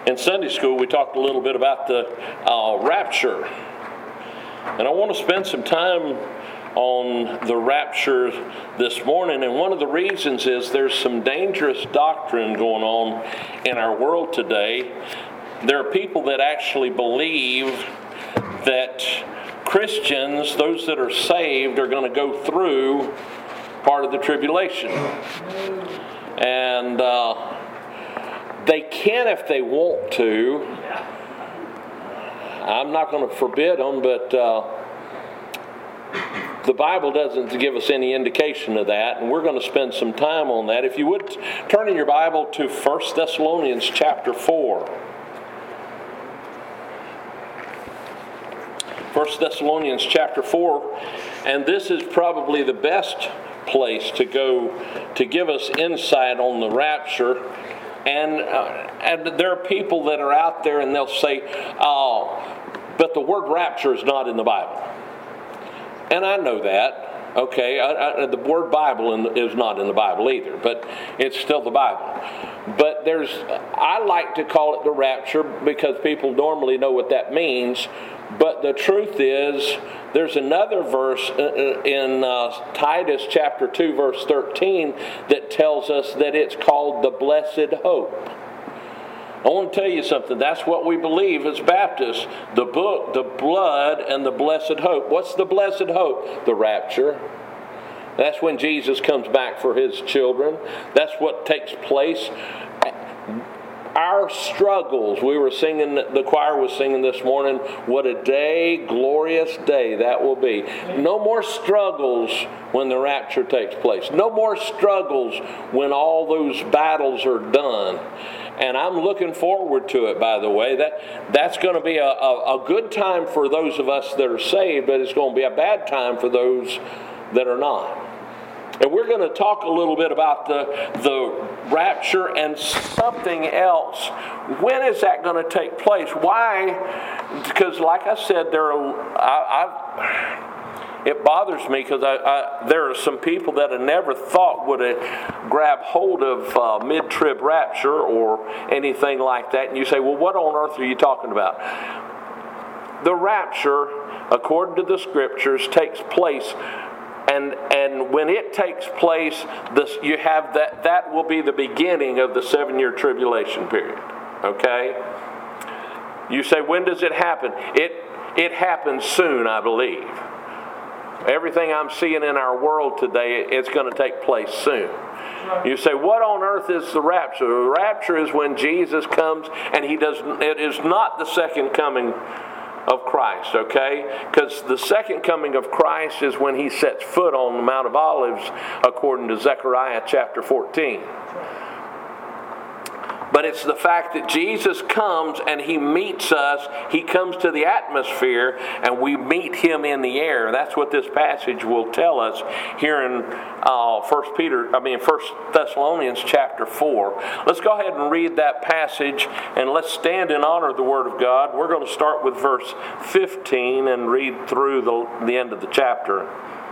In Sunday school, we talked a little bit about the rapture. And I want to spend some time on the rapture this morning. And one of the reasons is there's some dangerous doctrine going on in our world today. There are people that actually believe that Christians, those that are saved, are going to go through part of the tribulation. And they can if they want to. I'm not going to forbid them, but the Bible doesn't give us any indication of that, and we're going to spend some time on that. If you would, turn in your Bible to 1 Thessalonians chapter 4. 1 Thessalonians chapter 4, and this is probably the best place to go to give us insight on the rapture. And there are people that are out there and they'll say, but the word rapture is not in the Bible. And I know that, okay. The word Bible is not in the Bible either, but it's still the Bible. But I like to call it the rapture because people normally know what that means. But the truth is, there's another verse in Titus chapter 2, verse 13 that tells us that it's called the blessed hope. I want to tell you something. That's what we believe as Baptists. The book, the blood, and the blessed hope. What's the blessed hope? The rapture. That's when Jesus comes back for His children. That's what takes place. Our struggles, we were singing, the choir was singing this morning, what a day, glorious day that will be. No more struggles when the rapture takes place. No more struggles when all those battles are done. And I'm looking forward to it, by the way. That's going to be a good time for those of us that are saved, but it's going to be a bad time for those that are not. And we're going to talk a little bit about the rapture and something else. When is that going to take place? Why? Because like I said, it bothers me because there are some people that I never thought would grab hold of mid-trib rapture or anything like that. And you say, well, what on earth are you talking about? The rapture, according to the Scriptures, takes place. And when it takes place, you have that will be the beginning of the 7-year tribulation period. Okay? You say, when does it happen? It happens soon, I believe. Everything I'm seeing in our world today, it's going to take place soon. You say, what on earth is the rapture? The rapture is when Jesus comes, and it is not the second coming of Christ, okay? Because the second coming of Christ is when He sets foot on the Mount of Olives, according to Zechariah chapter 14. But it's the fact that Jesus comes and He meets us. He comes to the atmosphere and we meet Him in the air. That's what this passage will tell us here in 1 Thessalonians chapter 4. Let's go ahead and read that passage and let's stand in honor of the Word of God. We're going to start with verse 15 and read through the end of the chapter.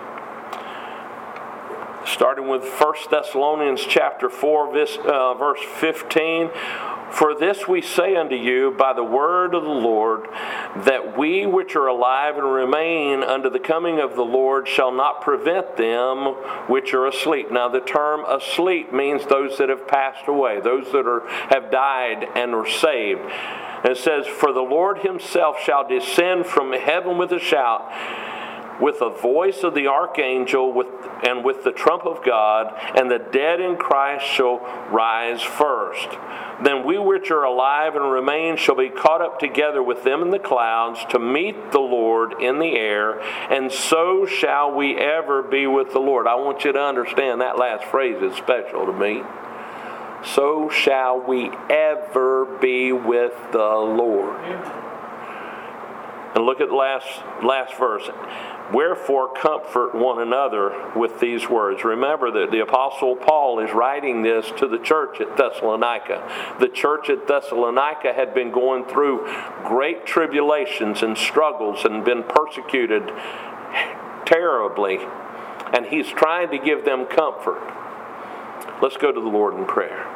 Starting with 1 Thessalonians chapter 4, verse 15. For this we say unto you by the word of the Lord, that we which are alive and remain unto the coming of the Lord shall not prevent them which are asleep. Now the term asleep means those that have passed away, those that have died and are saved. And it says, for the Lord Himself shall descend from heaven with a shout, with the voice of the archangel, and with the trump of God, and the dead in Christ shall rise first. Then we which are alive and remain shall be caught up together with them in the clouds to meet the Lord in the air, and so shall we ever be with the Lord. I want you to understand that last phrase is special to me. So shall we ever be with the Lord. And look at the last verse. Wherefore comfort one another with these words. Remember that the Apostle Paul is writing this to the church at Thessalonica. The church at Thessalonica had been going through great tribulations and struggles and been persecuted terribly. And he's trying to give them comfort. Let's go to the Lord in prayer.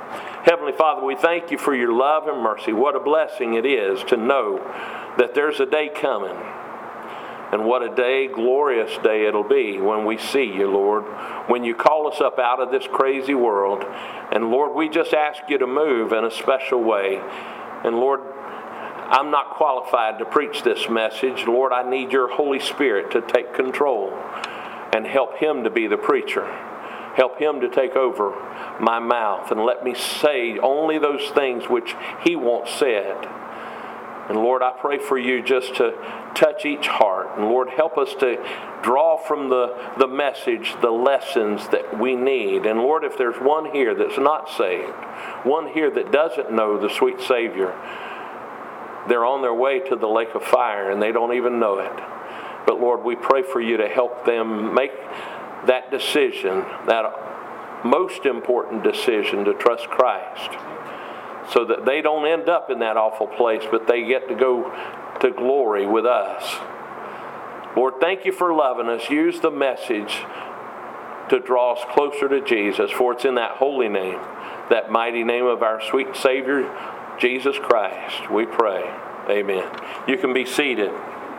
Heavenly Father, we thank you for your love and mercy. What a blessing it is to know that there's a day coming. And what a day, glorious day it'll be when we see you, Lord, when you call us up out of this crazy world. And Lord, we just ask you to move in a special way. And Lord, I'm not qualified to preach this message. Lord, I need your Holy Spirit to take control and help him to be the preacher. Help him to take over my mouth and let me say only those things which he wants said. And Lord, I pray for you just to touch each heart. And Lord, help us to draw from the message the lessons that we need. And Lord, if there's one here that's not saved, one here that doesn't know the sweet Savior, they're on their way to the lake of fire and they don't even know it. But Lord, we pray for you to help them make that decision, that most important decision, to trust Christ, so that they don't end up in that awful place, but they get to go to glory with us. Lord, thank you for loving us. Use the message to draw us closer to Jesus, for it's in that holy name, that mighty name of our sweet Savior, Jesus Christ, we pray. Amen. You can be seated.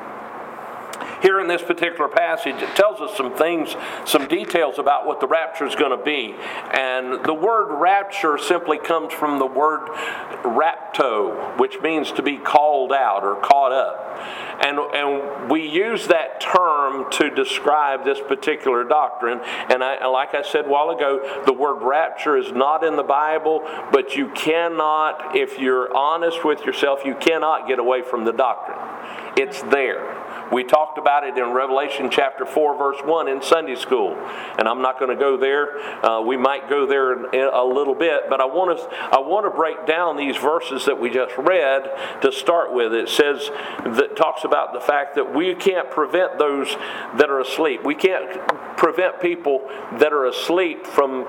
Here in this particular passage, it tells us some things, some details about what the rapture is going to be. And the word rapture simply comes from the word rapto, which means to be called out or caught up. And we use that term to describe this particular doctrine. And like I said a while ago, the word rapture is not in the Bible, but you cannot, if you're honest with yourself, you cannot get away from the doctrine. It's there. We talked about it in Revelation chapter 4, verse 1 in Sunday school. And I'm not going to go there. We might go there in a little bit. But I want to break down these verses that we just read to start with. It says, that talks about the fact that we can't prevent those that are asleep. We can't prevent people that are asleep from...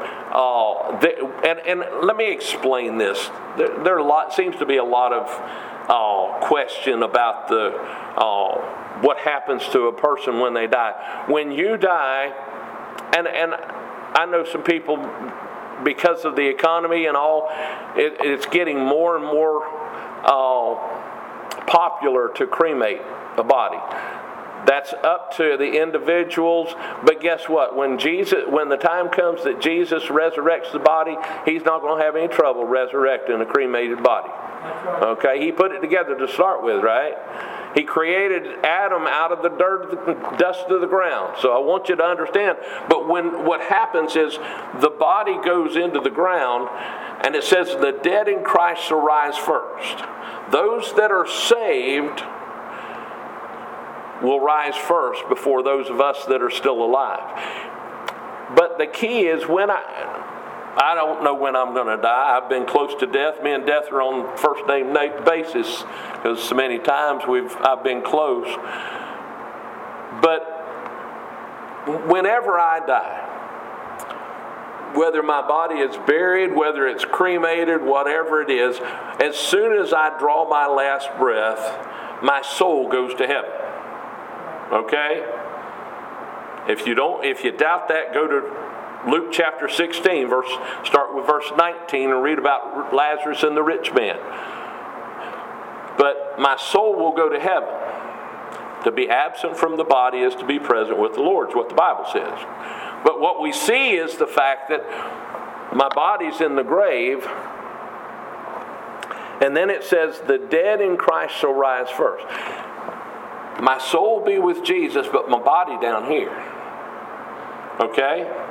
and let me explain this. There seems to be a lot of question about what happens to a person when they die. When you die, and I know some people, because of the economy and all, it's getting more and more popular to cremate a body. That's up to the individuals. But guess what? When the time comes that Jesus resurrects the body, he's not going to have any trouble resurrecting a cremated body. Okay? He put it together to start with, right? He created Adam out of the dirt, the dust of the ground. So I want you to understand. But what happens is the body goes into the ground, and it says the dead in Christ shall rise first. Those that are saved will rise first before those of us that are still alive. But the key is when I don't know when I'm going to die. I've been close to death. Me and death are on first name basis because so many times I've been close. But whenever I die, whether my body is buried, whether it's cremated, whatever it is, as soon as I draw my last breath, my soul goes to heaven. Okay? If you doubt that, go to Luke chapter 16, start with verse 19 and read about Lazarus and the rich man. But my soul will go to heaven. To be absent from the body is to be present with the Lord, is what the Bible says. But what we see is the fact that my body's in the grave, and then it says, the dead in Christ shall rise first. My soul be with Jesus, but my body down here. Okay?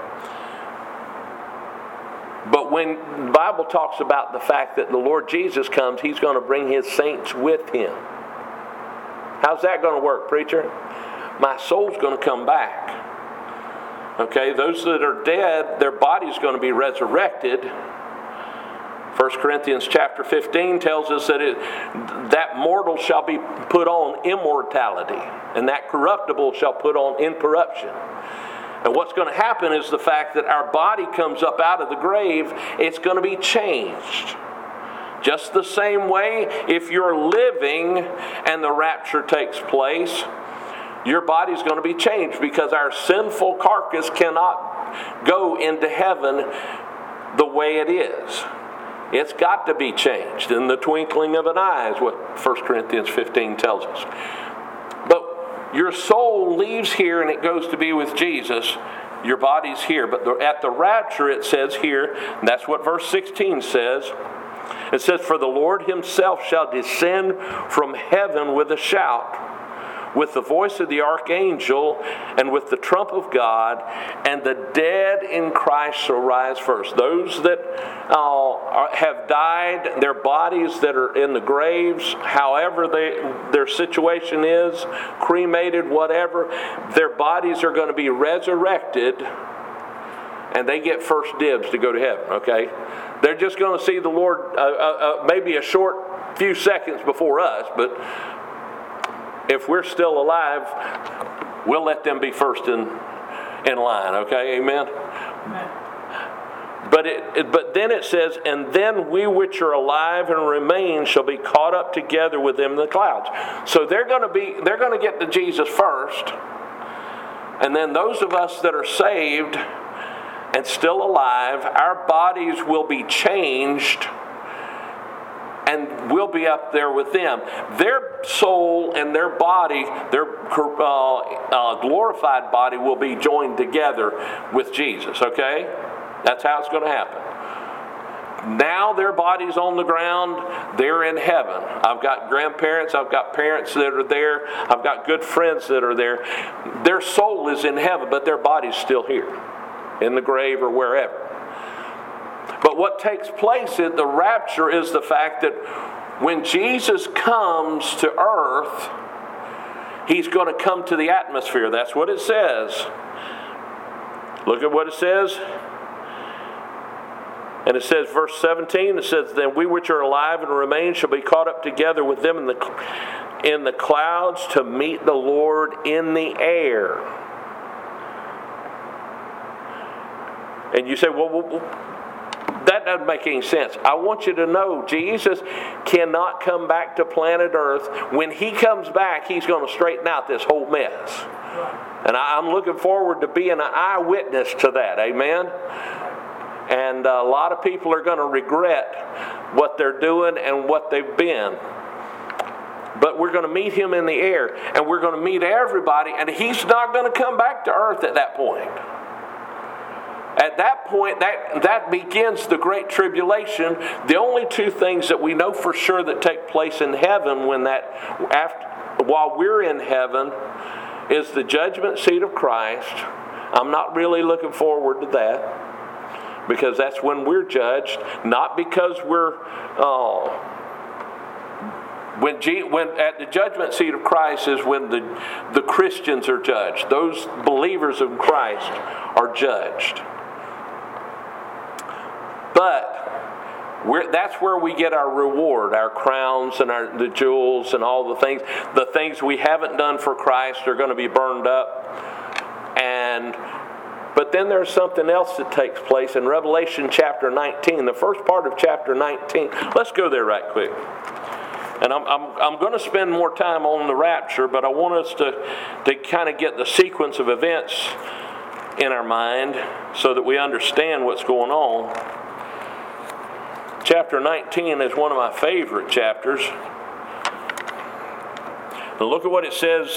But when the Bible talks about the fact that the Lord Jesus comes, he's going to bring his saints with him. How's that going to work, preacher? My soul's going to come back. Okay, those that are dead, their body's going to be resurrected. 1 Corinthians chapter 15 tells us that mortal shall be put on immortality, and that corruptible shall put on incorruption. And what's going to happen is the fact that our body comes up out of the grave, it's going to be changed. Just the same way, if you're living and the rapture takes place, your body's going to be changed because our sinful carcass cannot go into heaven the way it is. It's got to be changed in the twinkling of an eye, is what 1 Corinthians 15 tells us. But your soul leaves here and it goes to be with Jesus. Your body's here. But at the rapture, it says here, and that's what verse 16 says. It says, "For the Lord himself shall descend from heaven with a shout, with the voice of the archangel, and with the trump of God, and the dead in Christ shall rise first." Those that have died, their bodies that are in the graves, however their situation is, cremated, whatever, their bodies are going to be resurrected, and they get first dibs to go to heaven, okay? They're just going to see the Lord maybe a short few seconds before us, but if we're still alive, we'll let them be first in line, okay? Amen? But then it says, "And then we which are alive and remain shall be caught up together with them in the clouds." So they're going to get to Jesus first, and then those of us that are saved and still alive, our bodies will be changed, and we'll be up there with them. Their soul and their body, their glorified body, will be joined together with Jesus, okay? That's how it's going to happen. Now their body's on the ground, they're in heaven. I've got grandparents, I've got parents that are there, I've got good friends that are there. Their soul is in heaven, but their body's still here, in the grave or wherever. But what takes place at the rapture is the fact that when Jesus comes to earth, he's going to come to the atmosphere. That's what it says. Look at what it says. And it says, verse 17, it says, "Then we which are alive and remain shall be caught up together with them in the clouds to meet the Lord in the air." And you say, well, that doesn't make any sense. I want you to know Jesus cannot come back to planet Earth. When he comes back, he's going to straighten out this whole mess. And I'm looking forward to being an eyewitness to that. Amen? And a lot of people are going to regret what they're doing and what they've been. But we're going to meet him in the air. And we're going to meet everybody. And he's not going to come back to earth at that point. At that point, that begins the Great Tribulation. The only two things that we know for sure that take place in heaven while we're in heaven is the judgment seat of Christ. I'm not really looking forward to that, because that's when we're judged, not because we're when at the judgment seat of Christ is when the Christians are judged. Those believers in Christ are judged. But that's where we get our reward, our crowns and the jewels and all the things. The things we haven't done for Christ are going to be burned up. But then there's something else that takes place in Revelation chapter 19, the first part of chapter 19. Let's go there right quick. And I'm going to spend more time on the rapture, but I want us to kind of get the sequence of events in our mind so that we understand what's going on. Chapter 19 is one of my favorite chapters. And look at what it says.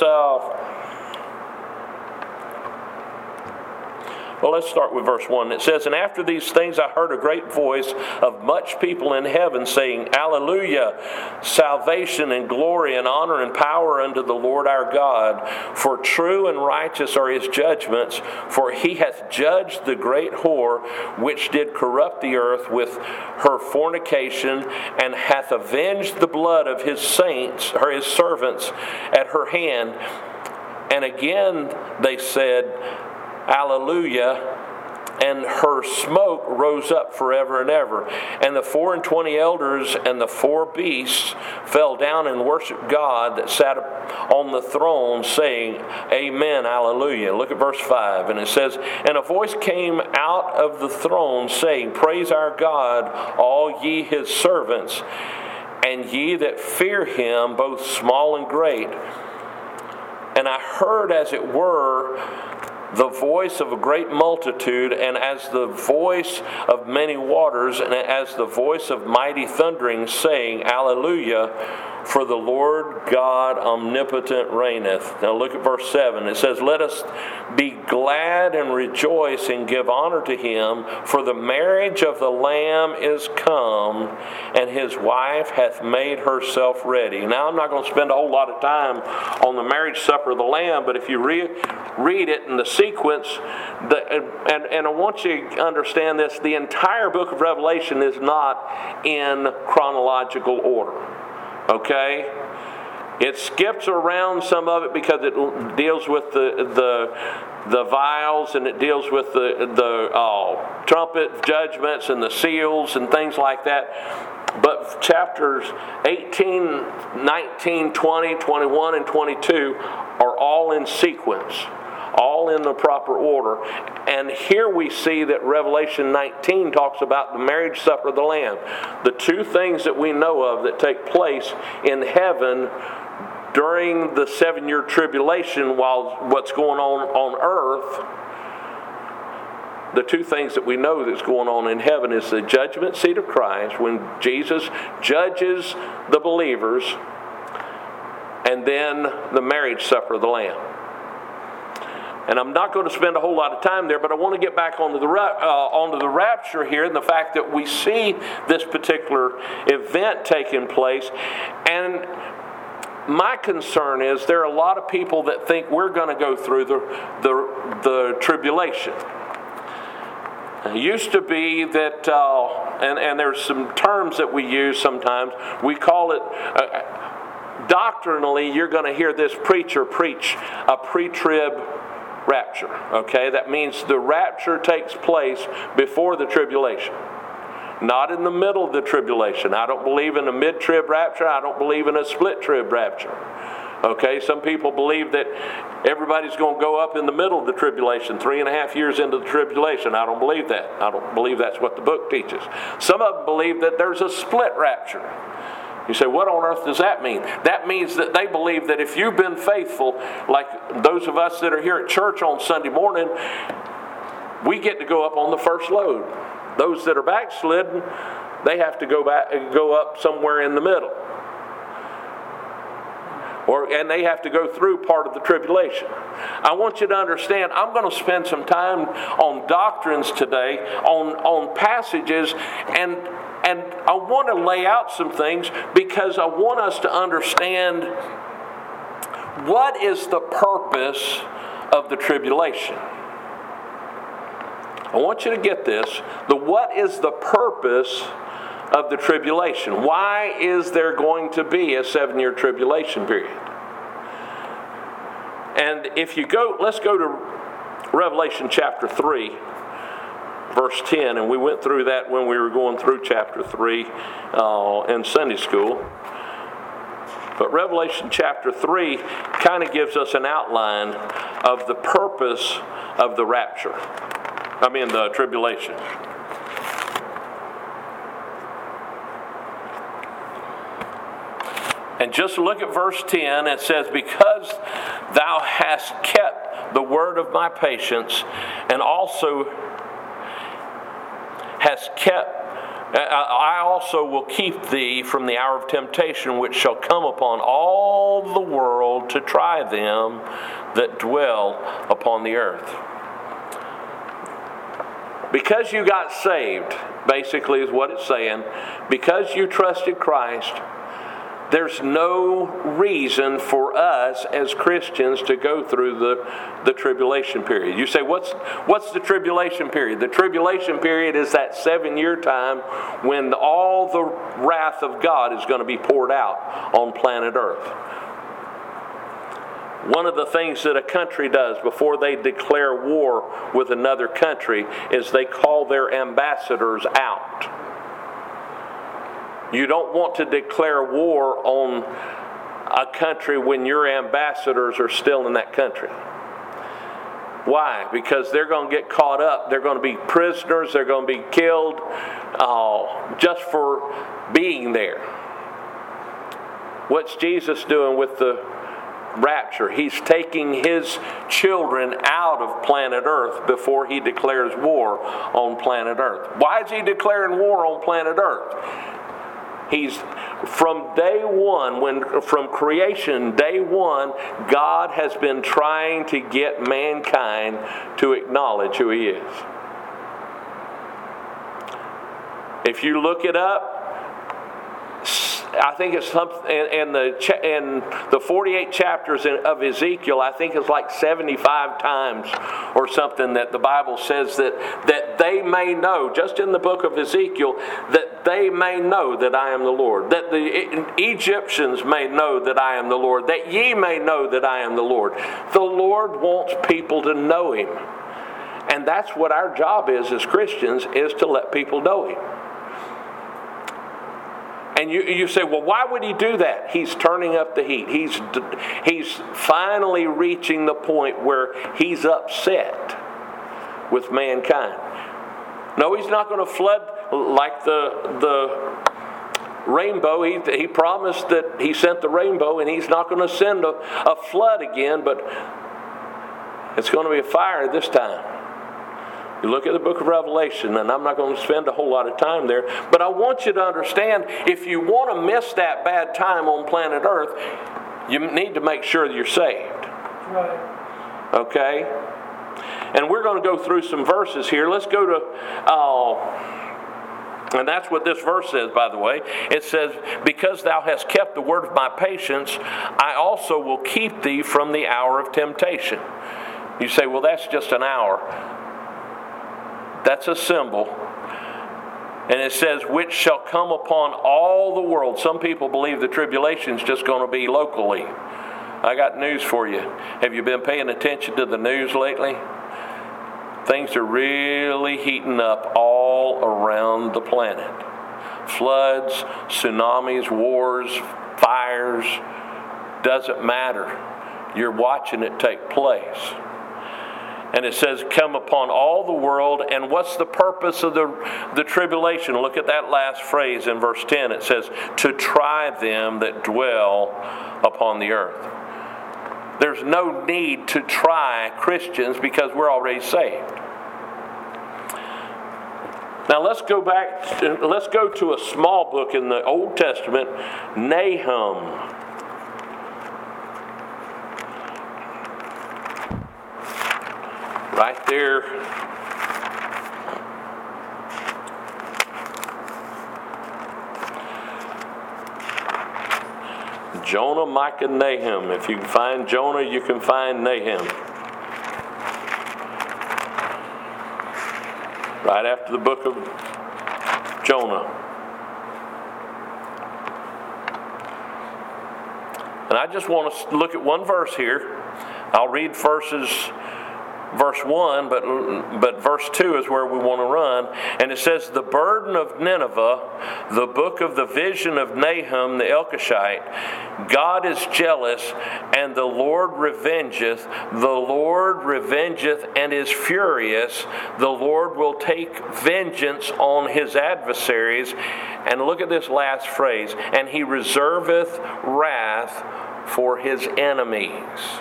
Well, let's start with verse 1. It says, "And after these things I heard a great voice of much people in heaven saying, Alleluia! Salvation and glory and honor and power unto the Lord our God. For true and righteous are his judgments. For he hath judged the great whore, which did corrupt the earth with her fornication, and hath avenged the blood of his saints, or his servants, at her hand. And again they said, Alleluia, and her smoke rose up forever and ever. And the 24 elders and the 4 beasts fell down and worshiped God that sat on the throne, saying, Amen, Alleluia." Look at verse 5, and it says, "And a voice came out of the throne, saying, Praise our God, all ye his servants, and ye that fear him, both small and great. And I heard, as it were, the voice of a great multitude, and as the voice of many waters, and as the voice of mighty thunderings, saying, Alleluia, for the Lord God omnipotent reigneth. Now look at verse 7. It says, Let us be glad and rejoice and give honor to him, for the marriage of the Lamb is come, and his wife hath made herself ready. Now I'm not going to spend a whole lot of time on the marriage supper of the Lamb, but if you read it in the sequence, and I want you to understand this, the entire book of Revelation is not in chronological order. Okay? It skips around some of it because it deals with the vials, and it deals with the trumpet judgments and the seals and things like that. But chapters 18, 19, 20, 21, and 22 are all in sequence, all in the proper order. And here we see that Revelation 19 talks about the marriage supper of the Lamb. The two things that we know of that take place in heaven during the 7-year tribulation, while what's going on earth, the two things that we know that's going on in heaven is the judgment seat of Christ, when Jesus judges the believers, and then the marriage supper of the Lamb. And I'm not going to spend a whole lot of time there, but I want to get back onto the rapture here, and the fact that we see this particular event taking place. And my concern is there are a lot of people that think we're going to go through the tribulation. It used to be that, and there's some terms that we use sometimes. We call it, doctrinally, you're going to hear this preacher preach a pre-trib rapture. Okay, that means the rapture takes place before the tribulation, not in the middle of the tribulation. I don't believe in a mid-trib rapture. I don't believe in a split-trib rapture. Okay, some people believe that everybody's going to go up in the middle of the tribulation, 3.5 years into the tribulation. I don't believe that. I don't believe that's what the book teaches. Some of them believe that there's a split rapture. You say, what on earth does that mean? That means that they believe that if you've been faithful, like those of us that are here at church on Sunday morning, we get to go up on the first load. Those that are backslidden, they have to go up somewhere in the middle. And they have to go through part of the tribulation. I want you to understand, I'm going to spend some time on doctrines today, on passages, and I want to lay out some things because I want us to understand what is the purpose of the tribulation. I want you to get this. What is the purpose of the tribulation? Why is there going to be a 7-year tribulation period? And if you go, let's go to Revelation chapter 3. Verse 10, and we went through that when we were going through chapter 3 in Sunday school. But Revelation chapter 3 kind of gives us an outline of the purpose of the rapture. The tribulation. And just look at verse 10. It says, Because thou hast kept the word of my patience, and also has kept, I also will keep thee from the hour of temptation, which shall come upon all the world to try them that dwell upon the earth. Because you got saved, basically is what it's saying. Because you trusted Christ, there's no reason for us as Christians to go through the tribulation period. You say, what's the tribulation period? The tribulation period is that 7-year time when all the wrath of God is going to be poured out on planet Earth. One of the things that a country does before they declare war with another country is they call their ambassadors out. You don't want to declare war on a country when your ambassadors are still in that country. Why? Because they're going to get caught up. They're going to be prisoners. They're going to be killed just for being there. What's Jesus doing with the rapture. He's taking his children out of planet Earth before he declares war on planet Earth. Why is he declaring war on planet Earth? He's from day one, from creation, day one, God has been trying to get mankind to acknowledge who he is. If you look it up, I think it's something in the 48 chapters of Ezekiel, I think it's like 75 times or something that the Bible says that they may know, just in the book of Ezekiel, that they may know that I am the Lord. That the Egyptians may know that I am the Lord. That ye may know that I am the Lord. The Lord wants people to know him. And that's what our job is as Christians, is to let people know him. And you say, well, why would he do that? He's turning up the heat. He's finally reaching the point where he's upset with mankind. No, he's not going to flood like the rainbow. He promised that he sent the rainbow, and he's not going to send a flood again, but it's going to be a fire this time. You look at the book of Revelation, and I'm not going to spend a whole lot of time there, but I want you to understand, if you want to miss that bad time on planet Earth, you need to make sure that you're saved. Right. Okay? And we're going to go through some verses here. Let's go to, and that's what this verse says, by the way. It says, because thou hast kept the word of my patience, I also will keep thee from the hour of temptation. You say, well, that's just an hour. That's a symbol. And it says, which shall come upon all the world. Some people believe the tribulation is just going to be locally. I got news for you. Have you been paying attention to the news lately? Things are really heating up all around the planet. Floods, tsunamis, wars, fires. Doesn't matter. You're watching it take place. And it says, come upon all the world. And what's the purpose of the tribulation? Look at that last phrase in verse 10. It says, to try them that dwell upon the earth. There's no need to try Christians because we're already saved. Now let's go back. Let's go to a small book in the Old Testament, Nahum. Right there. Jonah, Micah, Nahum. If you can find Jonah, you can find Nahum. Right after the book of Jonah. And I just want to look at one verse here. I'll read verse 1, but verse 2 is where we want to run. And it says, the burden of Nineveh, the book of the vision of Nahum the Elkoshite. God is jealous, and the Lord revengeth. The Lord revengeth and is furious. The Lord will take vengeance on his adversaries. And look at this last phrase. And he reserveth wrath for his enemies.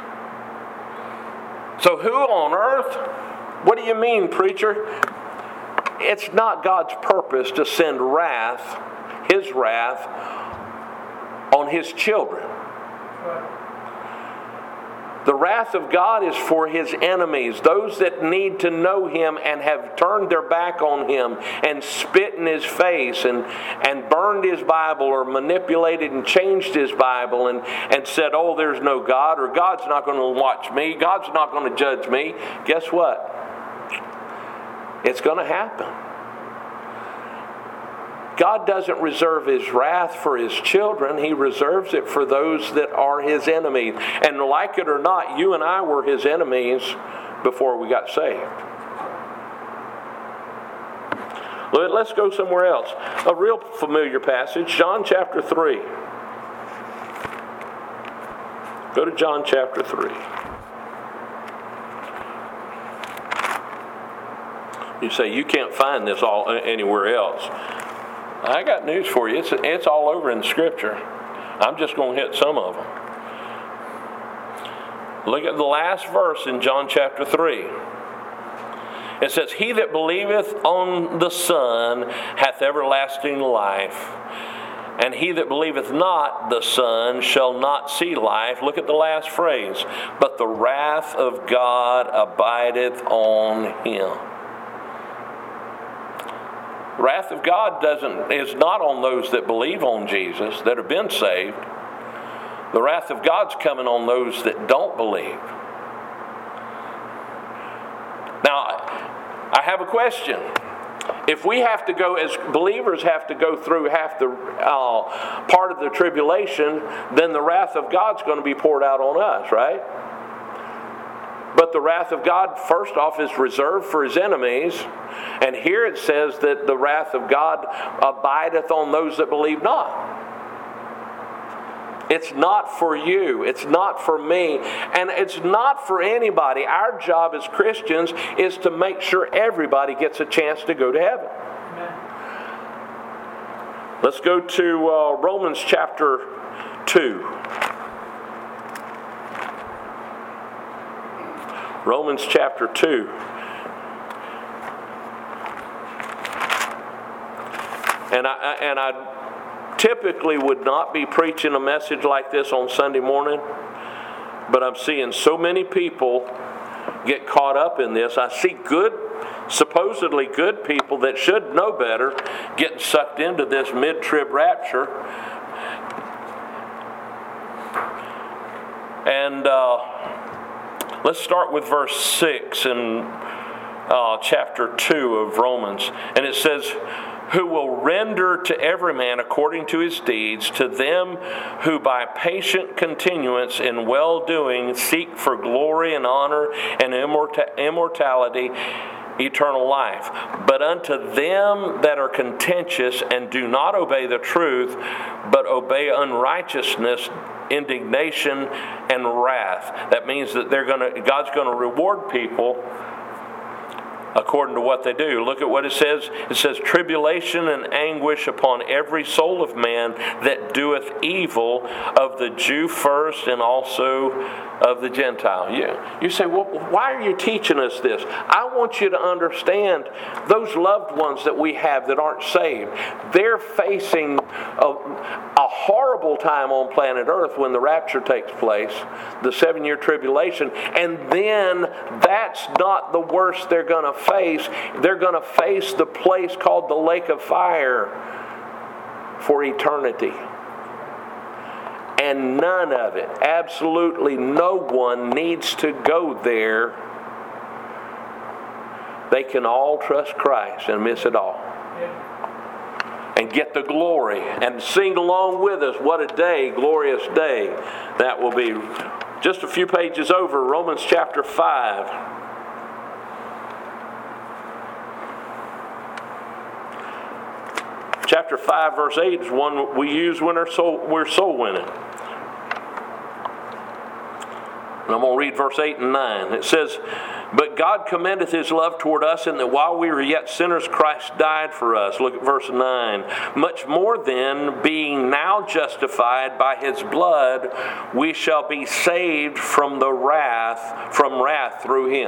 So who on earth? What do you mean, preacher? It's not God's purpose to send wrath, his wrath, on his children. The wrath of God is for his enemies, those that need to know him and have turned their back on him and spit in his face and burned his Bible or manipulated and changed his Bible and said, oh, there's no God, or God's not going to watch me, God's not going to judge me. Guess what? It's going to happen. God doesn't reserve his wrath for his children. He reserves it for those that are his enemies. And like it or not, you and I were his enemies before we got saved. Let's go somewhere else. A real familiar passage, John chapter 3. Go to John chapter 3. You say, you can't find this all anywhere else. I got news for you. It's all over in Scripture. I'm just going to hit some of them. Look at the last verse in John chapter 3. It says, "He that believeth on the Son hath everlasting life, and he that believeth not the Son shall not see life." Look at the last phrase. "But the wrath of God abideth on him." Wrath of God is not on those that believe on Jesus, that have been saved. The wrath of God's coming on those that don't believe. Now, I have a question. If we have to go, as believers have to go through half the part of the tribulation, then the wrath of God's going to be poured out on us, right? But the wrath of God, first off, is reserved for his enemies. And here it says that the wrath of God abideth on those that believe not. It's not for you. It's not for me. And it's not for anybody. Our job as Christians is to make sure everybody gets a chance to go to heaven. Amen. Let's go to Romans chapter 2. Romans chapter 2. And I typically would not be preaching a message like this on Sunday morning, but I'm seeing so many people get caught up in this. I see supposedly good people that should know better getting sucked into this mid-trib rapture. And let's start with verse 6 in chapter 2 of Romans. And it says, "Who will render to every man according to his deeds, to them who by patient continuance in well-doing seek for glory and honor and immortality, eternal life. But unto them that are contentious and do not obey the truth, but obey unrighteousness, indignation and wrath." That means that God's going to reward people according to what they do. Look at what it says. It says, "Tribulation and anguish upon every soul of man that doeth evil, of the Jew first and also of the Gentile." You say, well, why are you teaching us this? I want you to understand those loved ones that we have that aren't saved. They're facing a horrible time on planet Earth when the rapture takes place, the 7-year tribulation. And then that's not the worst they're going to face. They're going to face the place called the lake of fire for eternity. And none of it, absolutely no one needs to go there. They can all trust Christ and miss it all. And get the glory and sing along with us. What a day, glorious day that will be. Just a few pages over, Romans chapter 5. Chapter 5, verse 8 is one we use when we're soul winning. And I'm going to read verse 8 and 9. It says, "But God commendeth his love toward us, in that while we were yet sinners, Christ died for us." Look at verse 9. "Much more then, being now justified by his blood, we shall be saved from wrath through him."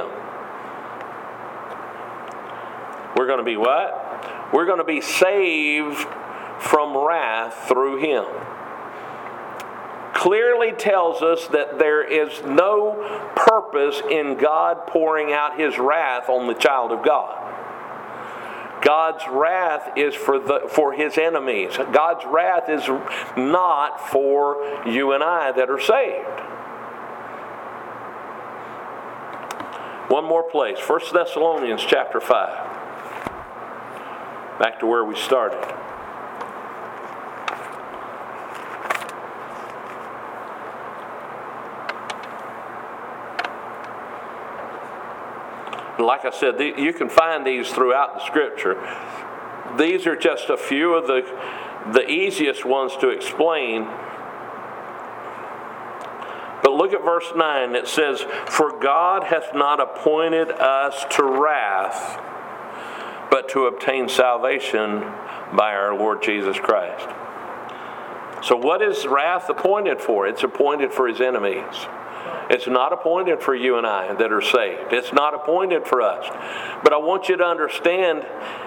We're going to be what? We're going to be saved from wrath through him. Clearly tells us that there is no purpose in God pouring out his wrath on the child of God. God's wrath is for his enemies. God's wrath is not for you and I that are saved. One more place, 1 Thessalonians chapter 5. Back to where we started. Like I said, you can find these throughout the Scripture. These are just a few of the easiest ones to explain. But look at verse 9. It says, "For God hath not appointed us to wrath, but to obtain salvation by our Lord Jesus Christ." So what is wrath appointed for? It's appointed for his enemies. It's not appointed for you and I that are saved. It's not appointed for us. But I want you to understand,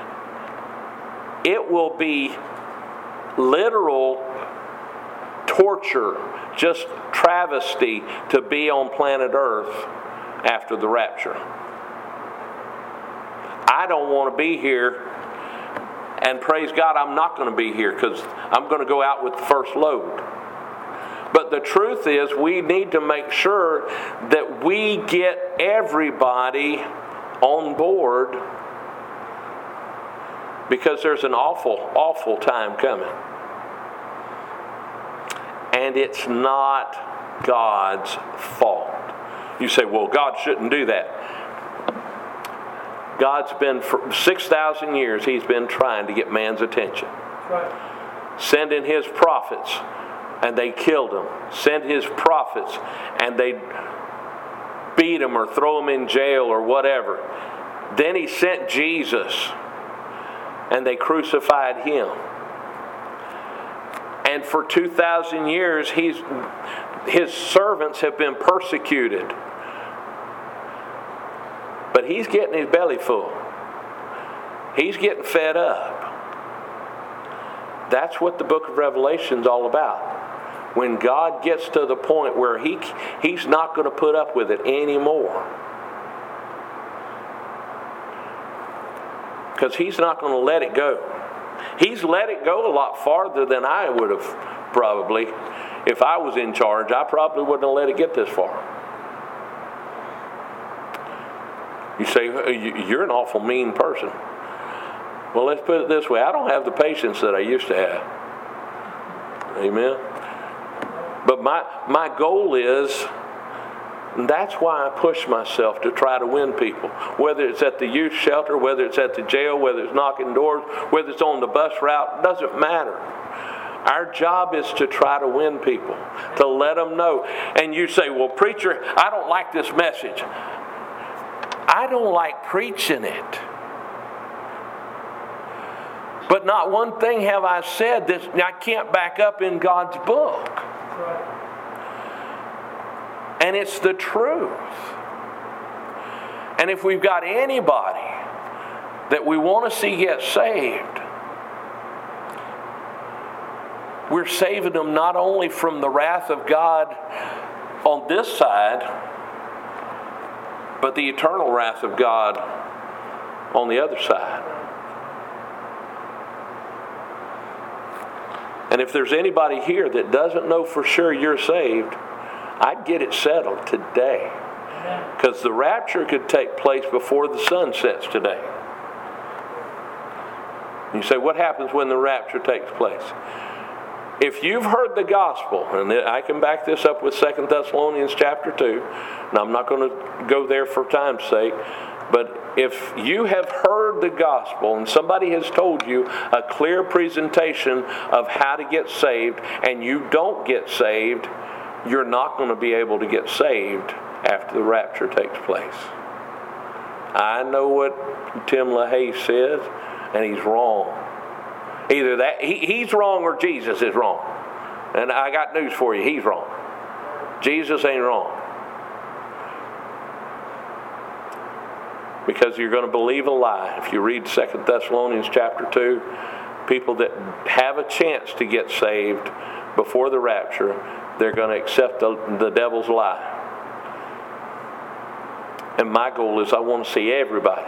it will be literal torture, just travesty to be on planet Earth after the rapture. I don't want to be here, and praise God, I'm not going to be here because I'm going to go out with the first load. But the truth is, we need to make sure that we get everybody on board, because there's an awful, awful time coming. And it's not God's fault. You say, well, God shouldn't do that. God's been, for 6,000 years, He's been trying to get man's attention. Right. Sending His prophets, and they killed them. Sent His prophets, and they beat them or throw them in jail or whatever. Then He sent Jesus, and they crucified Him. And for 2,000 years, His servants have been persecuted. But He's getting His belly full. He's getting fed up. That's what the book of Revelation is all about. When God gets to the point where He's not going to put up with it anymore. Because He's not going to let it go. He's let it go a lot farther than I would have probably. If I was in charge, I probably wouldn't have let it get this far. You say, you're an awful mean person. Well, let's put it this way. I don't have the patience that I used to have. Amen? But my goal is, and that's why I push myself to try to win people. Whether it's at the youth shelter, whether it's at the jail, whether it's knocking doors, whether it's on the bus route, doesn't matter. Our job is to try to win people, to let them know. And you say, well, preacher, I don't like this message. I don't like preaching it. But not one thing have I said that I can't back up in God's book. And it's the truth. And if we've got anybody that we want to see get saved, we're saving them not only from the wrath of God on this side, but the eternal wrath of God on the other side. And if there's anybody here that doesn't know for sure you're saved, I'd get it settled today. Because the rapture could take place before the sun sets today. You say, what happens when the rapture takes place? If you've heard the gospel, and I can back this up with 2 Thessalonians chapter 2, and I'm not going to go there for time's sake, but if you have heard the gospel and somebody has told you a clear presentation of how to get saved, and you don't get saved, you're not going to be able to get saved after the rapture takes place. I know what Tim LaHaye says, and he's wrong. Either that he's wrong or Jesus is wrong. And I got news for you, he's wrong. Jesus ain't wrong. Because you're going to believe a lie. If you read 2 Thessalonians chapter 2, people that have a chance to get saved before the rapture, they're going to accept the devil's lie. And my goal is I want to see everybody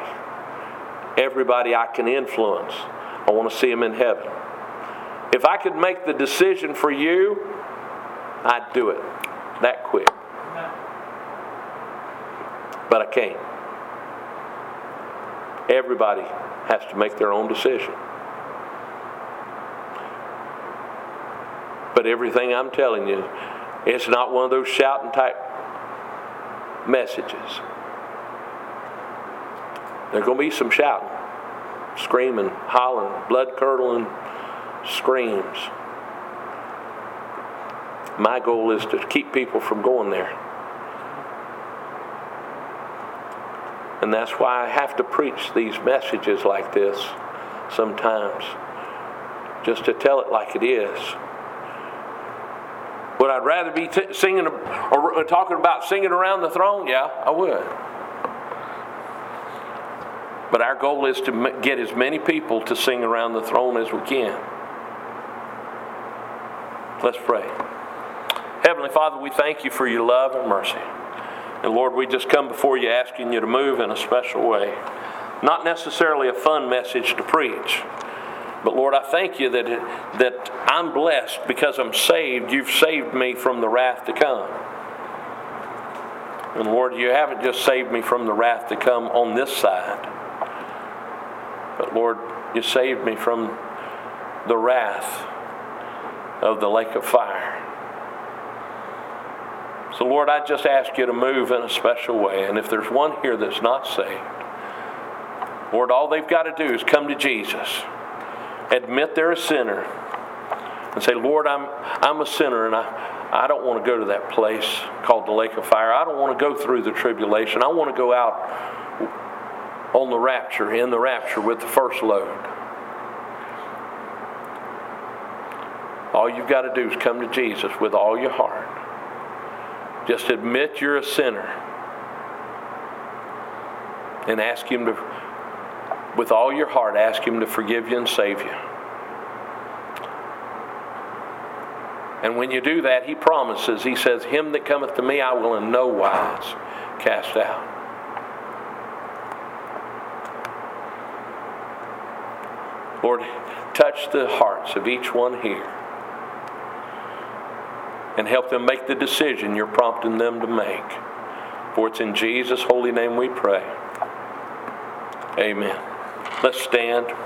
I can influence. I want to see them in heaven. If I could make the decision for you, I'd do it that quick. But I can't. Everybody has to make their own decision. But everything I'm telling you, it's not one of those shouting type messages. There's going to be some shouting, screaming, hollering, blood-curdling screams. My goal is to keep people from going there. And that's why I have to preach these messages like this sometimes, just to tell it like it is. Would I rather be singing or talking about singing around the throne? Yeah, I would. But our goal is to get as many people to sing around the throne as we can. Let's pray. Heavenly Father, we thank you for your love and mercy. And Lord, we just come before you asking you to move in a special way. Not necessarily a fun message to preach. But Lord, I thank you that I'm blessed because I'm saved. You've saved me from the wrath to come. And Lord, you haven't just saved me from the wrath to come on this side. But Lord, you saved me from the wrath of the lake of fire. So Lord, I just ask you to move in a special way. And if there's one here that's not saved, Lord, all they've got to do is come to Jesus, admit they're a sinner, and say, Lord, I'm a sinner, and I don't want to go to that place called the lake of fire. I don't want to go through the tribulation. I want to go out on the rapture, in the rapture with the first load. All you've got to do is come to Jesus with all your heart. Just admit you're a sinner and ask Him to, with all your heart, ask Him to forgive you and save you. And when you do that, He promises, He says, him that cometh to me I will in no wise cast out. Lord, touch the hearts of each one here and help them make the decision you're prompting them to make. For it's in Jesus' holy name we pray. Amen. Let's stand.